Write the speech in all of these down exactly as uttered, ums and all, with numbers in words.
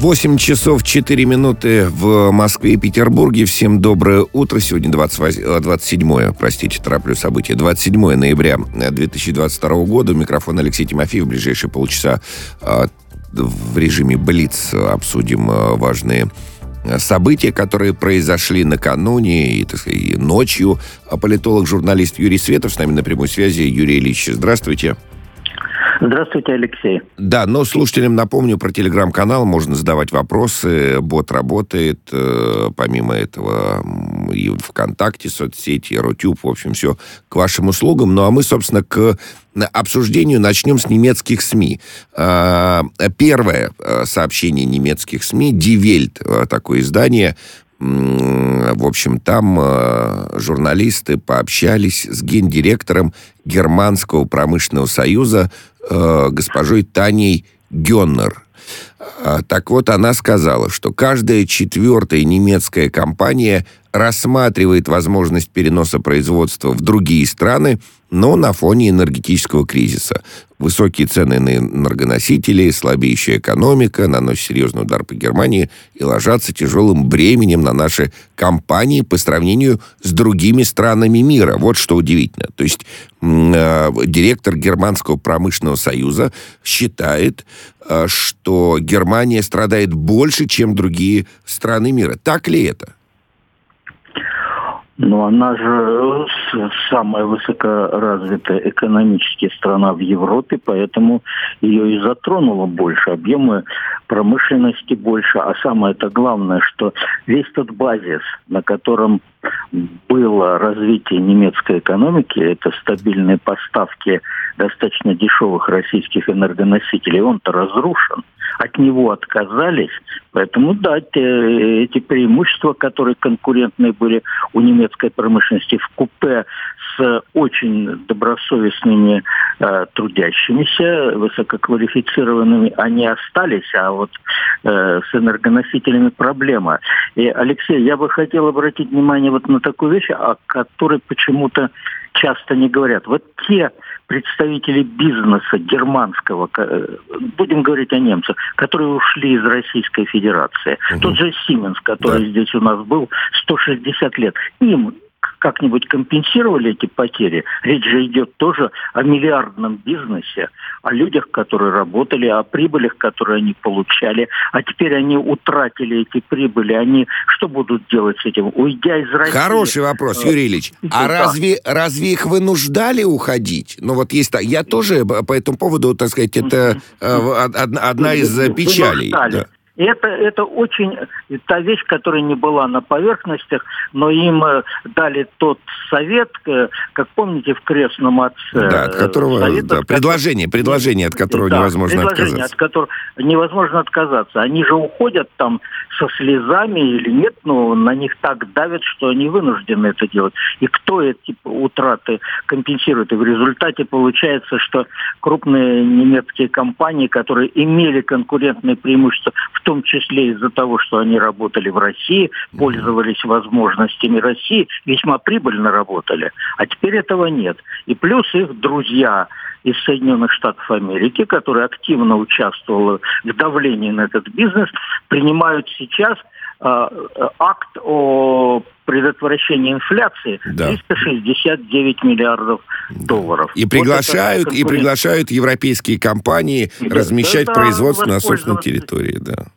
восемь часов четыре минуты в Москве и Петербурге. Всем доброе утро. Сегодня двадцать седьмое, простите, тороплю события, двадцать седьмое ноября две тысячи двадцать второго года. У микрофона Алексей Тимофеев. В ближайшие полчаса в режиме Блиц обсудим важные события, которые произошли накануне и, так сказать, и ночью. Политолог-журналист Юрий Светов с нами на прямой связи. Юрий Ильич, здравствуйте. Здравствуйте, Алексей. Да, но слушателям напомню про телеграм-канал. Можно задавать вопросы. Бот работает. Помимо этого и ВКонтакте, соцсети, Рутюб. В общем, все к вашим услугам. Ну, а мы, собственно, к обсуждению начнем с немецких СМИ. Первое сообщение немецких СМИ. Die Welt, такое издание. В общем, там э, журналисты пообщались с гендиректором Германского промышленного союза э, госпожой Таней Гённер. Э, так вот, она сказала, что каждая четвертая немецкая компания рассматривает возможность переноса производства в другие страны, но на фоне энергетического кризиса. Высокие цены на энергоносители, слабеющая экономика наносят серьезный удар по Германии и ложатся тяжелым бременем на наши компании по сравнению с другими странами мира. Вот что удивительно. То есть э, директор Германского промышленного союза считает, э, что Германия страдает больше, чем другие страны мира. Так ли это? Но она же самая высокоразвитая экономически страна в Европе, поэтому ее и затронуло больше, объемы промышленности больше. А самое-то главное, что весь тот базис, на котором было развитие немецкой экономики, это стабильные поставки достаточно дешевых российских энергоносителей, он-то разрушен. От него отказались, поэтому да, те, эти преимущества, которые конкурентные были у немецкой промышленности в купе с очень добросовестными э, трудящимися, высококвалифицированными, они остались, а вот э, с энергоносителями проблема. И, Алексей, я бы хотел обратить внимание вот на такую вещь, о которой почему-то часто не говорят. Вот те представители бизнеса германского, будем говорить о немцах, которые ушли из Российской Федерации. Uh-huh. Тот же Siemens, который да. здесь у нас был сто шестьдесят лет. Им как-нибудь компенсировали эти потери? Речь же идет тоже о миллиардном бизнесе, о людях, которые работали, о прибылях, которые они получали. А теперь они утратили эти прибыли. Они что будут делать с этим? Уйдя из России... Хороший вопрос, Юрий Ильич. А да. разве, разве их вынуждали уходить? Ну вот есть... Я тоже по этому поводу, так сказать, это одна из печалей. Да. Это, это очень та вещь, которая не была на поверхностях, но им дали тот совет, как помните, в «Крестном отце». Да, от которого... Совет, да, от предложение, которого, предложение, от которого да, невозможно отказаться. От которого невозможно отказаться. Они же уходят там со слезами или нет, но на них так давят, что они вынуждены это делать. И кто эти утраты компенсирует? И в результате получается, что крупные немецкие компании, которые имели конкурентные преимущества, в в том числе из-за того, что они работали в России, пользовались возможностями России, весьма прибыльно работали. А теперь этого нет. И плюс их друзья из Соединенных Штатов Америки, которые активно участвовали в давлении на этот бизнес, принимают сейчас э, акт о предотвращении инфляции да. триста шестьдесят девять миллиардов долларов. И приглашают, вот и приглашают европейские компании да, размещать да, производство на собственной территории. Да.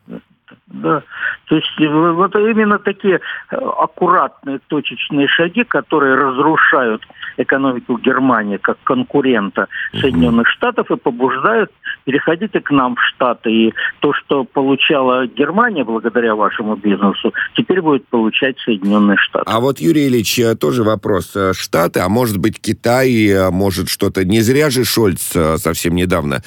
Да. То есть вот именно такие аккуратные точечные шаги, которые разрушают экономику Германии как конкурента Соединенных uh-huh. Штатов и побуждают переходить к нам в Штаты. И то, что получала Германия благодаря вашему бизнесу, теперь будет получать Соединенные Штаты. А вот, Юрий Ильич, тоже вопрос. Штаты, а может быть Китай, может что-то... Не зря же Шольц совсем недавно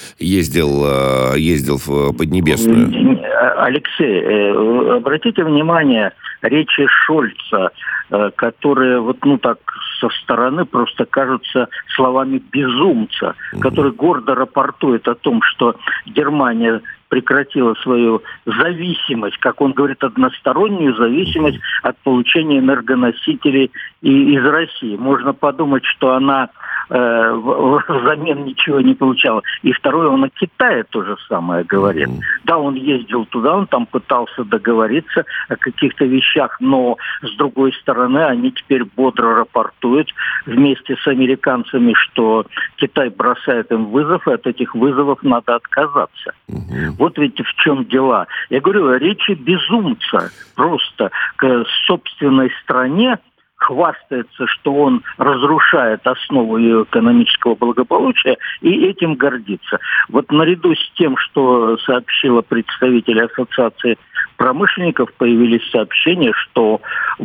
ездил, ездил в Поднебесную. Алексей, обратите внимание, речи Шольца, которые вот ну так со стороны просто кажутся словами безумца, mm-hmm. который гордо рапортует о том, что Германия прекратила свою зависимость, как он говорит, одностороннюю зависимость от получения энергоносителей и, из России. Можно подумать, что она э, взамен ничего не получала. И второе, он о Китае то же самое говорит. Mm-hmm. Да, он ездил туда, он там пытался договориться о каких-то вещах, но, с другой стороны, они теперь бодро рапортуют вместе с американцами, что Китай бросает им вызов, и от этих вызовов надо отказаться. Mm-hmm. Вот ведь в чем дела. Я говорю, речи безумца просто к собственной стране, хвастается, что он разрушает основу ее экономического благополучия, и этим гордится. Вот наряду с тем, что сообщила представитель Ассоциации промышленников, появились сообщения, что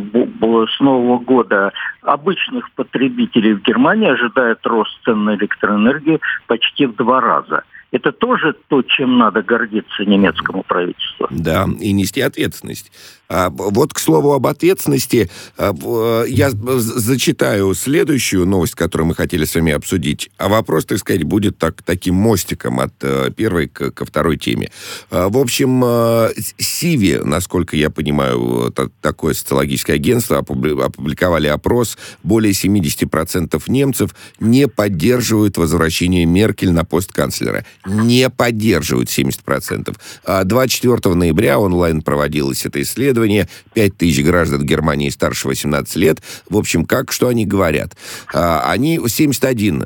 с Нового года обычных потребителей в Германии ожидает рост цен на электроэнергию почти в два раза. Это тоже то, чем надо гордиться немецкому правительству. Да, и нести ответственность. А вот, к слову, об ответственности, я зачитаю следующую новость, которую мы хотели с вами обсудить. А вопрос, так сказать, будет так, таким мостиком от первой к, ко второй теме. В общем, Сиви, насколько я понимаю, такое социологическое агентство, опубликовали опрос. Более семьдесят процентов немцев не поддерживают возвращение Меркель на пост канцлера. Не поддерживают семьдесят процентов. двадцать четвёртого ноября онлайн проводилось это исследование. пять тысяч граждан Германии старше восемнадцати лет. В общем, как, что они говорят? Они, семьдесят один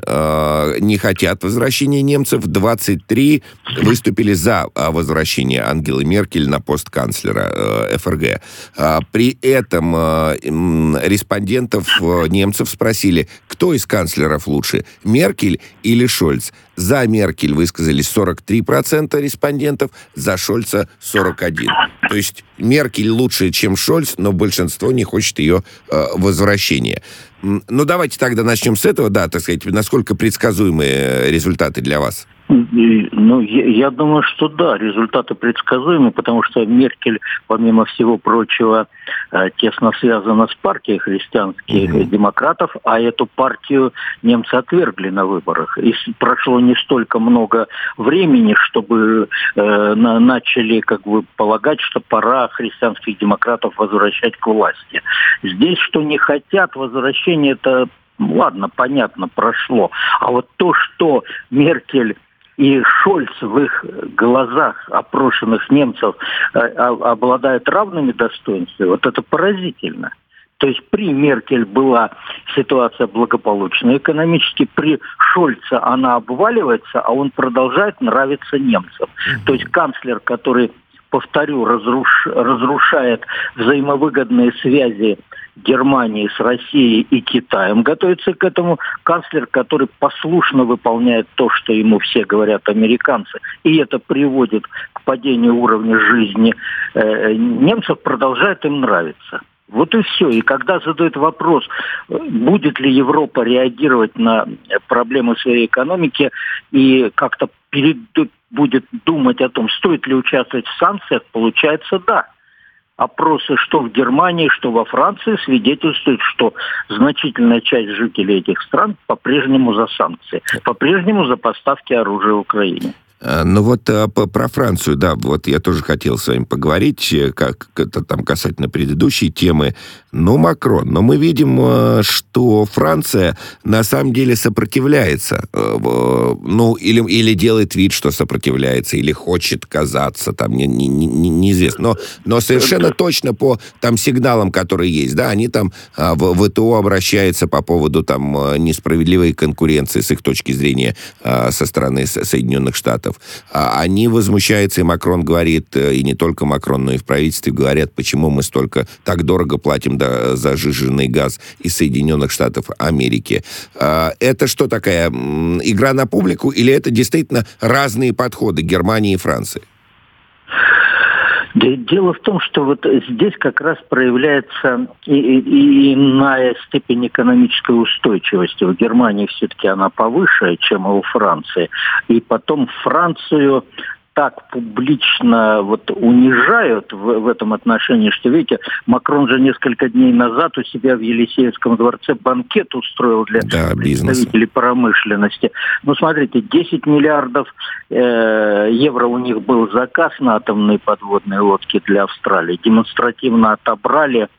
не хотят возвращения немцев, двадцать три выступили за возвращение Ангелы Меркель на пост канцлера эф эр гэ. При этом респондентов немцев спросили, кто из канцлеров лучше, Меркель или Шольц? За Меркель высказались сорок три процента респондентов, за Шольца сорок один процент. То есть Меркель лучше, чем Шольц, но большинство не хочет ее э, возвращения. Ну, давайте тогда начнем с этого. Да, так сказать, насколько предсказуемые результаты для вас? Ну, я, я думаю, что да, результаты предсказуемы, потому что Меркель, помимо всего прочего, тесно связана с партией христианских mm-hmm. демократов, а эту партию немцы отвергли на выборах. И прошло не столько много времени, чтобы э, на, начали как бы полагать, что пора христианских демократов возвращать к власти. Здесь, что не хотят возвращения, это, ладно, понятно, прошло. А вот то, что Меркель и Шольц в их глазах опрошенных немцев э, обладает равными достоинствами, вот это поразительно. То есть при Меркель была ситуация благополучная экономически, при Шольце она обваливается, а он продолжает нравиться немцам. Mm-hmm. То есть канцлер, который, повторю, разруш... разрушает взаимовыгодные связи Германии с Россией и Китаем, готовится к этому канцлер, который послушно выполняет то, что ему все говорят американцы, и это приводит к падению уровня жизни э, немцев, продолжает им нравиться. Вот и все. И когда задают вопрос, будет ли Европа реагировать на проблемы своей экономики и как-то перед... будет думать о том, стоит ли участвовать в санкциях, получается да. Опросы что в Германии, что во Франции свидетельствуют, что значительная часть жителей этих стран по-прежнему за санкции, по-прежнему за поставки оружия Украине. Ну вот про Францию, да, вот я тоже хотел с вами поговорить, как это там касательно предыдущей темы. Ну, Макрон, но мы видим, что Франция на самом деле сопротивляется, ну, или, или делает вид, что сопротивляется, или хочет казаться, там, не, не, не, неизвестно. Но, но совершенно точно по там сигналам, которые есть, да, они там в ВТО обращаются по поводу там несправедливой конкуренции с их точки зрения со стороны Соединенных Штатов. Они возмущаются, и Макрон говорит, и не только Макрон, но и в правительстве говорят, почему мы столько так дорого платим за сжиженный газ из Соединенных Штатов Америки. Это что такая игра на публику, или это действительно разные подходы Германии и Франции? Дело в том, что вот здесь как раз проявляется и, и, и иная степень экономической устойчивости. В Германии все-таки она повыше, чем у Франции. И потом Францию так публично вот унижают в, в этом отношении, что, видите, Макрон же несколько дней назад у себя в Елисеевском дворце банкет устроил для да, представителей промышленности. Ну, смотрите, десять миллиардов э, евро у них был заказ на атомные подводные лодки для Австралии. Демонстративно отобрали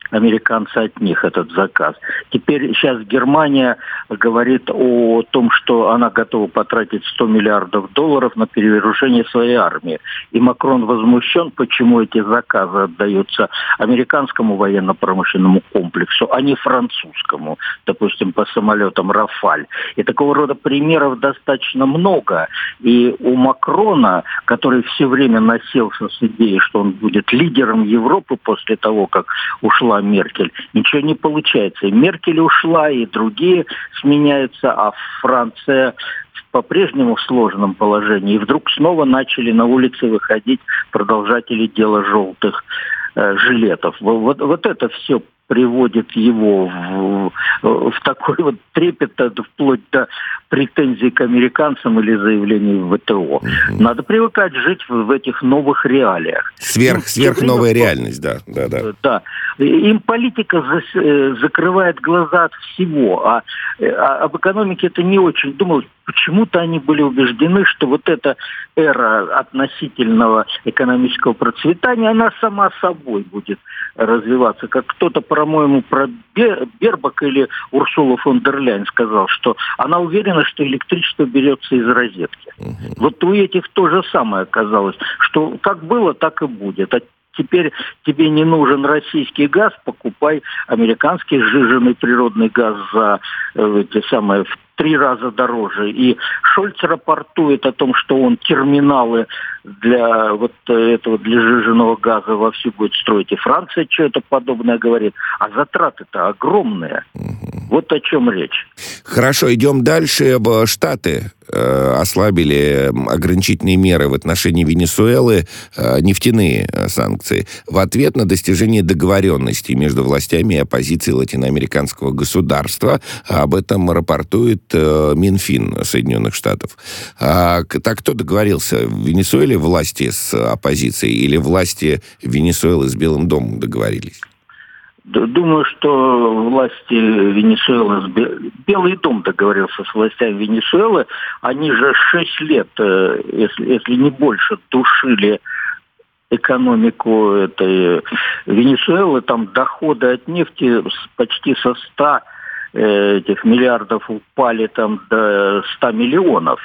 американцы от них этот заказ. Теперь сейчас Германия говорит о том, что она готова потратить сто миллиардов долларов на перевооружение своей армии. И Макрон возмущен, почему эти заказы отдаются американскому военно-промышленному комплексу, а не французскому, допустим, по самолетам «Рафаль». И такого рода примеров достаточно много. И у Макрона, который все время носился с идеей, что он будет лидером Европы после того, как ушла Меркель, ничего не получается. И Меркель ушла, и другие сменяются, а Франция по-прежнему в сложном положении. И вдруг снова начали на улицы выходить продолжатели дела желтых э, жилетов. Вот, вот это все приводит его в, в такой вот трепет, вплоть до претензий к американцам или заявлений в ВТО. Угу. Надо привыкать жить в, в этих новых реалиях. Сверх, сверхновая реальность, да, да, да. Да. Им политика за, закрывает глаза от всего, а, а об экономике это не очень думал. Почему-то они были убеждены, что вот эта эра относительного экономического процветания, она сама собой будет развиваться. Как кто-то, по-моему, про Бербак или Урсула фон дер Ляйен сказал, что она уверена, что электричество берется из розетки. Угу. Вот у этих то же самое оказалось, что как было, так и будет. А теперь тебе не нужен российский газ, покупай американский сжиженный природный газ за э, эти самые в три раза дороже. И Шольц рапортует о том, что он терминалы для вот этого, для сжиженного газа вовсю будет строить. И Франция что-то подобное говорит. А затраты-то огромные. Вот о чем речь. Хорошо, идем дальше. Штаты э, ослабили ограничительные меры в отношении Венесуэлы, э, нефтяные санкции, в ответ на достижение договоренности между властями и оппозицией латиноамериканского государства. Об этом рапортует э, Минфин Соединенных Штатов. А, так кто договорился? В Венесуэле власти с оппозицией или власти Венесуэлы с Белым домом договорились? Думаю, что власти Венесуэлы, Белый дом договорился с властями Венесуэлы, они же шесть лет, если, если не больше, душили экономику этой Венесуэлы, там доходы от нефти почти со ста этих миллиардов упали там до ста миллионов.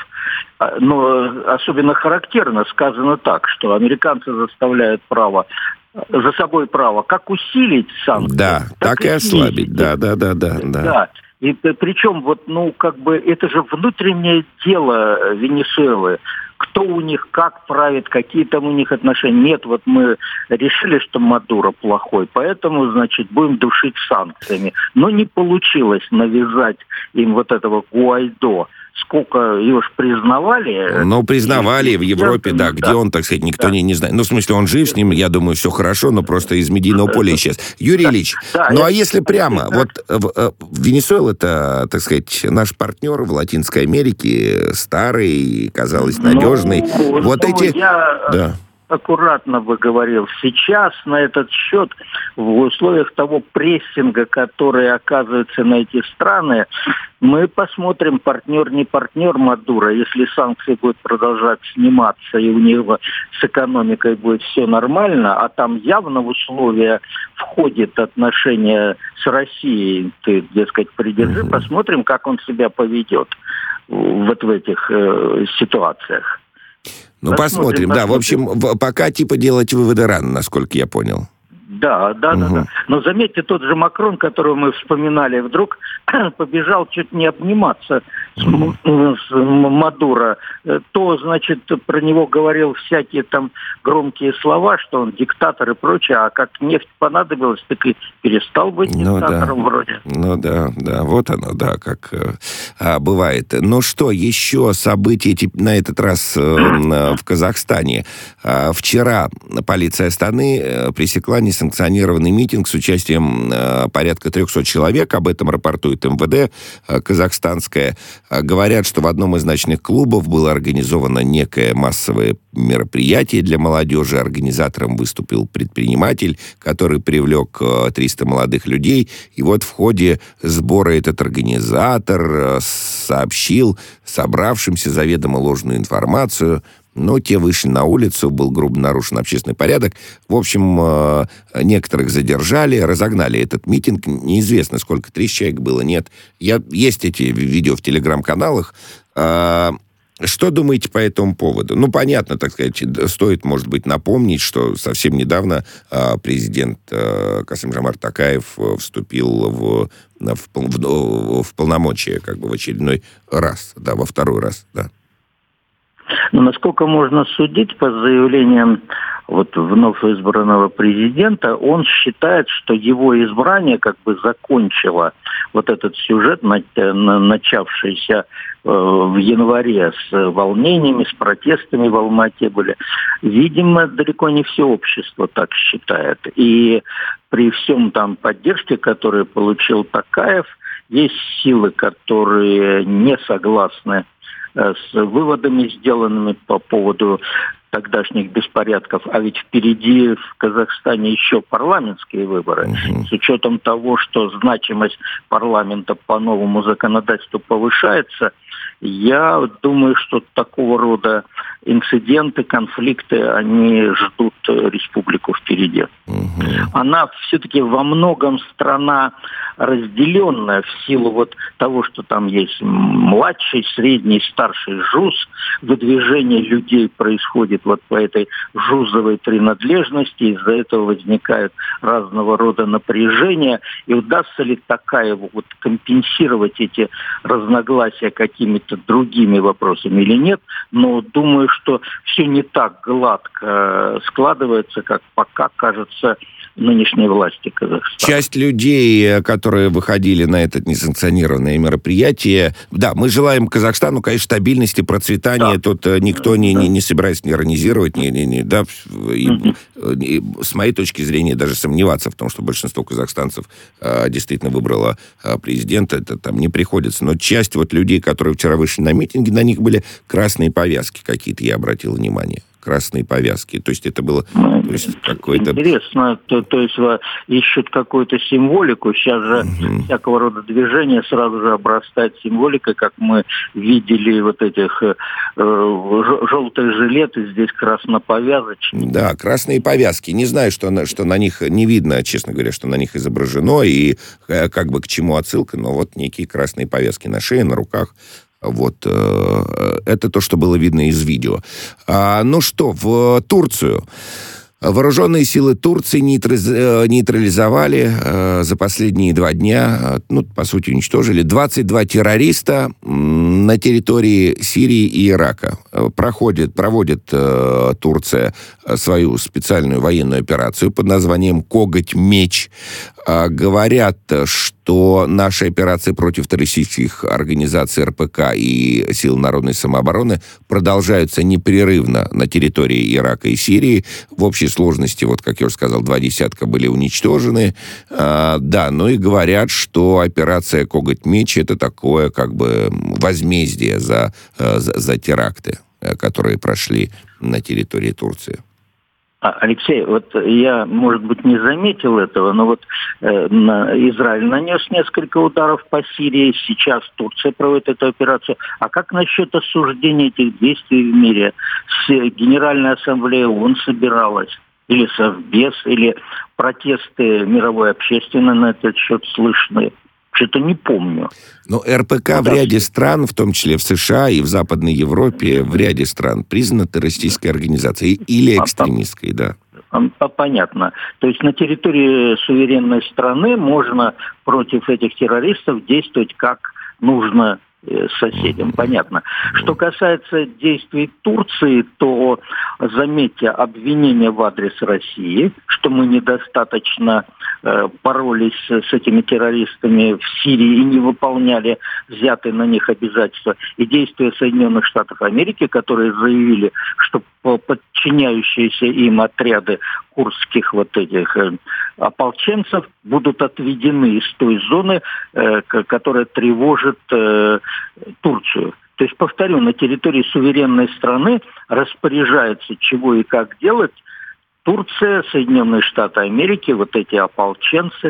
Но особенно характерно сказано так, что американцы заставляют право за собой право как усилить санкции, да, так, так и ослабить. Да, да, да, да, да. Да. И причем вот, ну, как бы это же внутреннее дело Венесуэлы. Кто у них как правит, какие там у них отношения. Нет, вот мы решили, что Мадуро плохой, поэтому, значит, будем душить санкциями. Но не получилось навязать им вот этого Гуайдо. Сколько его ж признавали. Ну, признавали в Европе, да, где да. он, так сказать, никто да. не, не знает. Ну, в смысле, он жив с ним, я думаю, все хорошо, но просто из медийного поля исчез. Юрий да. Ильич, да, ну, я... а если прямо, да. вот в, в Венесуэла это, так сказать, наш партнер в Латинской Америке, старый, казалось, надежный. Ну, вот ну, эти... Я... Да. аккуратно бы говорил. Сейчас на этот счет, в условиях того прессинга, который оказывается на эти страны, мы посмотрим, партнер не партнер Мадуро. Если санкции будут продолжать сниматься, и у него с экономикой будет все нормально, а там явно в условия входит отношения с Россией, ты, дескать, придержи, посмотрим, как он себя поведет вот в этих э, ситуациях. Ну, посмотрим, посмотрим, да. В общем, пока типа делать выводы рано, насколько я понял. Да, да, угу. да, да. Но заметьте, тот же Макрон, которого мы вспоминали, вдруг побежал чуть не обниматься с, с Мадуро. То, значит, про него говорил всякие там громкие слова, что он диктатор и прочее, а как нефть понадобилась, так и перестал быть ну, диктатором да. вроде. Ну да, да, вот оно, да, как а, бывает. Ну что, еще события на этот раз э, в Казахстане. А, вчера полиция Астаны пресекла несанкционированный митинг с участием э, порядка трехсот человек. Об этом рапортует эм вэ дэ э, казахстанское. Э, говорят, что в одном из ночных клубов было организовано некое массовое мероприятие для молодежи. Организатором выступил предприниматель, который привлек э, триста молодых людей. И вот в ходе сбора этот организатор э, сообщил собравшимся заведомо ложную информацию. но те вышли на улицу, был грубо нарушен общественный порядок. В общем, некоторых задержали, разогнали этот митинг. Неизвестно, сколько, тридцать человек было, нет. Я, есть эти видео в телеграм-каналах. Что думаете по этому поводу? Ну, понятно, так сказать, стоит, может быть, напомнить, что совсем недавно э, президент э, Касым-Жомарт Токаев вступил в, в, в, в полномочия как бы в очередной раз, да, во второй раз, да. Но насколько можно судить по заявлениям вот вновь избранного президента, он считает, что его избрание как бы закончило вот этот сюжет, начавшийся э, в январе с волнениями, с протестами в Алма-Ате были. Видимо, далеко не все общество так считает. И при всем там поддержке, которую получил Токаев, есть силы, которые не согласны с выводами, сделанными по поводу тогдашних беспорядков, а ведь впереди в Казахстане еще парламентские выборы. Uh-huh. С учетом того, что значимость парламента по новому законодательству повышается, я думаю, что такого рода инциденты, конфликты, они ждут республику впереди. Uh-huh. Она все-таки во многом страна разделенная в силу вот того, что там есть младший, средний, старший ЖУЗ, выдвижение людей происходит вот по этой жузовой принадлежности, из-за этого возникают разного рода напряжения. И удастся ли Токаеву вот компенсировать эти разногласия какими-то другими вопросами или нет, но думаю, что все не так гладко складывается, как пока кажется нынешней власти Казахстана. Часть людей, которые выходили на это несанкционированное мероприятие, да, мы желаем Казахстану, конечно, стабильности, процветания, да. Тут никто не, не, не собирается не иронизировать, не, не, не, да, и, угу. и, с моей точки зрения даже сомневаться в том, что большинство казахстанцев а, действительно выбрало а, президента, это там не приходится, но часть вот людей, которые вчера вышли на митинги, на них были красные повязки какие-то, я обратил внимание. Красные повязки. То есть это было то есть, какое-то... Интересно, то, то есть ищут какую-то символику. Сейчас же угу. всякого рода движения сразу же обрастает символикой, как мы видели вот этих э, желтые жилеты, здесь красноповязочные. Да, красные повязки. Не знаю, что на, что на них не видно, честно говоря, что на них изображено и э, как бы к чему отсылка, но вот некие красные повязки на шее, на руках. Вот, э, это то, что было видно из видео. А, ну что, в Турцию. Вооруженные силы Турции нейтрализовали э, за последние два дня, ну, по сути, уничтожили двадцать два террориста на территории Сирии и Ирака. Проходит, проводит э, Турция свою специальную военную операцию под названием «Коготь-меч». Э, говорят, что наши операции против террористических организаций эр пэ ка и сил народной самообороны продолжаются непрерывно на территории Ирака и Сирии. В общей сложности, вот как я уже сказал, два десятка были уничтожены. А, да, ну и говорят, что операция «Коготь-меч» — это такое как бы возмездие за, за, за теракты, которые прошли на территории Турции. Алексей, вот я, может быть, не заметил этого, но вот э, на, Израиль нанес несколько ударов по Сирии, сейчас Турция проводит эту операцию. А как насчет осуждения этих действий в мире? С Генеральной Ассамблеей ООН собиралась, или Совбез, или протесты мировой общественности на этот счет слышны? Что-то не помню. Но эр пэ ка в ряде стран, в том числе в США и в Западной Европе, в ряде стран признана террористической организацией или экстремистской, да. Понятно. То есть на территории суверенной страны можно против этих террористов действовать как нужно соседям, понятно. Что касается действий Турции, то, заметьте, обвинения в адрес России, что мы недостаточно э, боролись с этими террористами в Сирии и не выполняли взятые на них обязательства, и действия Соединенных Штатов Америки, которые заявили, что подчиняющиеся им отряды курдских вот этих э, ополченцев будут отведены из той зоны, э, которая тревожит э, Турцию. То есть, повторю, на территории суверенной страны распоряжается, чего и как делать Турция, Соединенные Штаты Америки, вот эти ополченцы.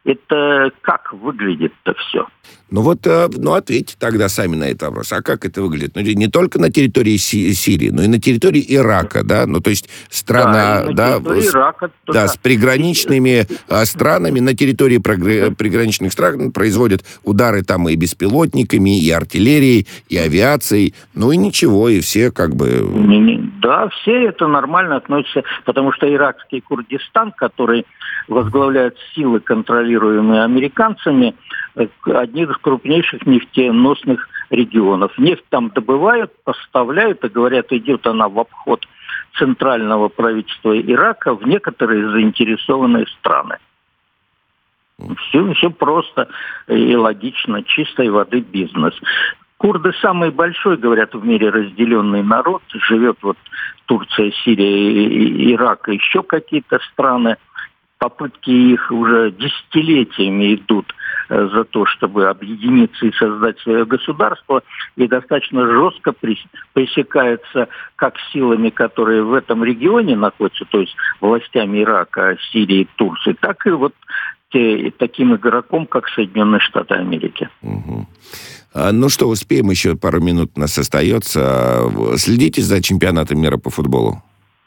это как выглядит-то все? Ну вот, ну ответьте тогда сами на этот вопрос. А как это выглядит? Ну, не только на территории Си- Сирии, но и на территории Ирака, да? Ну, то есть страна, да, да, с, Ирака, да, да, с приграничными а, странами. На территории прогр... приграничных стран производят удары там и беспилотниками, и артиллерией, и авиацией. Ну и ничего, и все как бы... Да, все это нормально относятся, потому что иракский Курдистан, который возглавляет силы, контролируемые американцами, одни из крупнейших нефтеносных регионов. Нефть там добывают, поставляют, и говорят, идет она в обход центрального правительства Ирака в некоторые заинтересованные страны. Все, все просто и логично, чистой воды бизнес. Курды самый большой, говорят, в мире разделенный народ. Живет вот Турция, Сирия, Ирак и еще какие-то страны. Попытки их уже десятилетиями идут за то, чтобы объединиться и создать свое государство, и достаточно жестко пресекается как силами, которые в этом регионе находятся, то есть властями Ирака, Сирии, Турции, так и вот те, таким игроком, как Соединенные Штаты Америки. Угу. А, ну что, успеем, еще пару минут у нас остается. Следите за чемпионатом мира по футболу?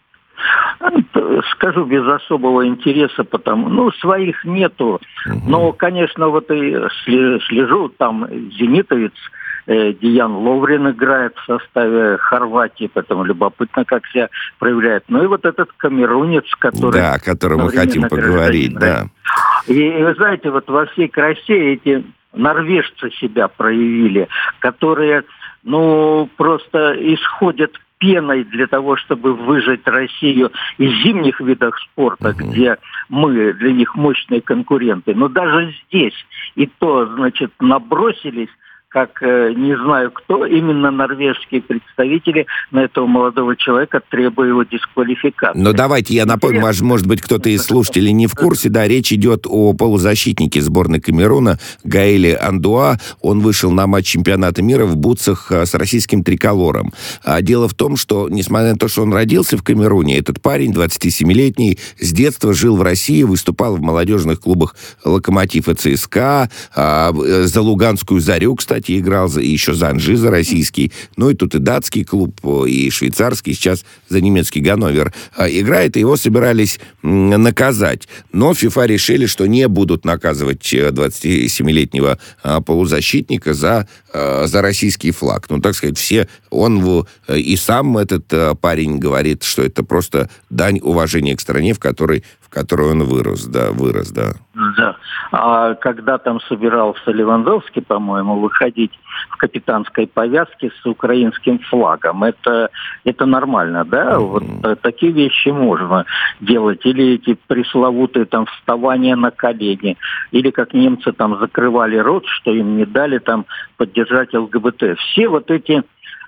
Скажу без особого интереса, потому, ну, своих нету. Uh-huh. Но, конечно, вот и слежу, там зенитовец э, Диан Ловрен играет в составе Хорватии, поэтому любопытно, как себя проявляет. Ну и вот этот камерунец, который... Да, о котором мы хотим поговорить, да. И, и вы знаете, вот во всей красе эти норвежцы себя проявили, которые, ну, просто исходят пеной для того, чтобы выжать Россию из зимних видов спорта, uh-huh. где мы для них мощные конкуренты. Но даже здесь и то, значит, набросились, как э, не знаю кто, именно норвежские представители на этого молодого человека, требуя его дисквалификации. Но давайте я напомню, может, может быть, кто-то из слушателей не в курсе, да, речь идет о полузащитнике сборной Камеруна Гаэле Андуа. Он вышел на матч чемпионата мира в бутсах с российским триколором. А дело в том, что, несмотря на то, что он родился в Камеруне, этот парень, двадцатисемилетний, с детства жил в России, выступал в молодежных клубах «Локомотив» и ЦСКА, а, за Луганскую «Зарю», кстати, играл, за, и еще за Анжиза российский, ну и тут и датский клуб, и швейцарский, сейчас за немецкий Ганновер играет, и его собирались наказать. Но ФИФА решили, что не будут наказывать двадцатисемилетнего полузащитника за, за российский флаг. Ну, так сказать, все, он и сам этот парень говорит, что это просто дань уважения к стране, в которой, в которой он вырос, да, вырос, да. Да. А когда там собирался Левандовский, по-моему, выходить в капитанской повязке с украинским флагом, это, это нормально, да? Mm-hmm. Вот такие вещи можно делать. Или эти пресловутые там вставания на колени, или как немцы там закрывали рот, что им не дали там поддержать ЛГБТ. Все вот эти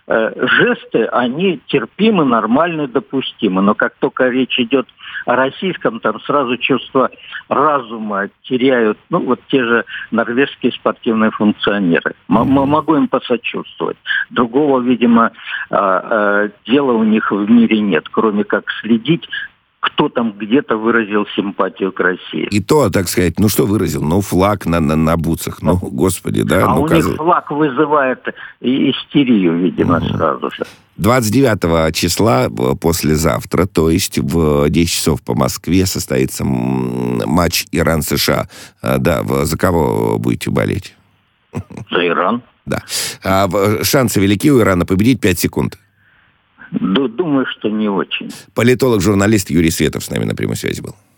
жесты, они терпимы, нормальны, допустимы. Но как только речь идет о российском, там сразу чувство разума теряют, ну, вот те же норвежские спортивные функционеры. М- могу им посочувствовать. Другого, видимо, дела у них в мире нет, кроме как следить, кто там где-то выразил симпатию к России. И то, так сказать, ну что выразил? Ну, флаг на, на, на бутсах, ну, господи, да. А ну, у каз... них флаг вызывает истерию, видимо, угу. сразу же. двадцать девятого числа, послезавтра, то есть в десять часов по Москве, состоится матч Иран-США. Да, за кого будете болеть? За Иран. Да. А шансы велики у Ирана победить, пять секунд. Думаю, что не очень. Политолог, журналист Юрий Светов с нами на прямой связи был.